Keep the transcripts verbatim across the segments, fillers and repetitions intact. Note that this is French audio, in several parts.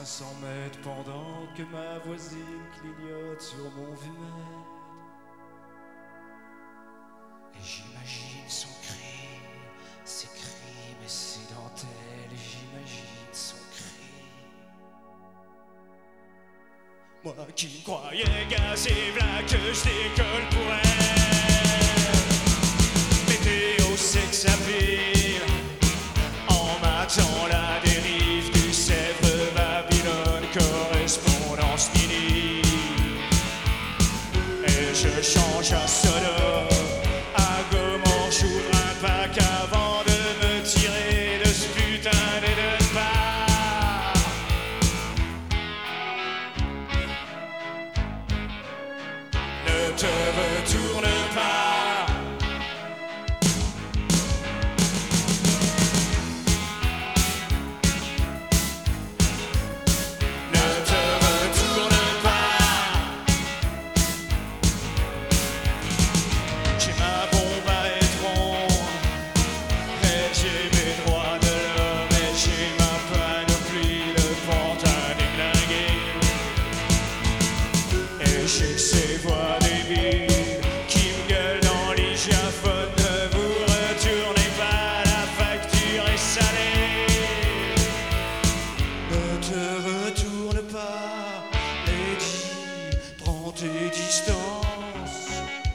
cents mètres pendant que ma voisine clignote sur mon vumètre. Et j'imagine son cri, ses crimes et ses dentelles. Et j'imagine son cri. Moi qui me croyais gaz et v'là que je décolle pour elle. Météo sex appeal. En m'attend la dérive du Sèvres Babylone. Correspondance mini. Et je change à Sodome. À Gaumont j'ouvre un pack avant de me tirer de ce putain de bar. Ne te retourne pas. Ne te retourne pas. J'ai ma bombe à étron, et j'ai mes droits de l'homme, et j'ai ma panoplie de pente à déglinguer. Et j'ai que ces voix débiles qui me gueulent dans l'hygiaphone. Ne vous retournez pas, la facture est salée. Ne te retourne pas, Lady, prends tes distances.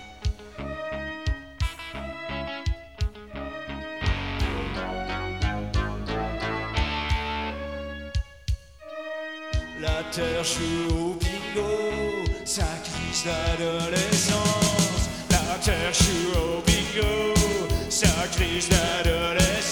La terre joue au bingo, sa crise d'adolescence. La terre joue au bingo, sa crise d'adolescence.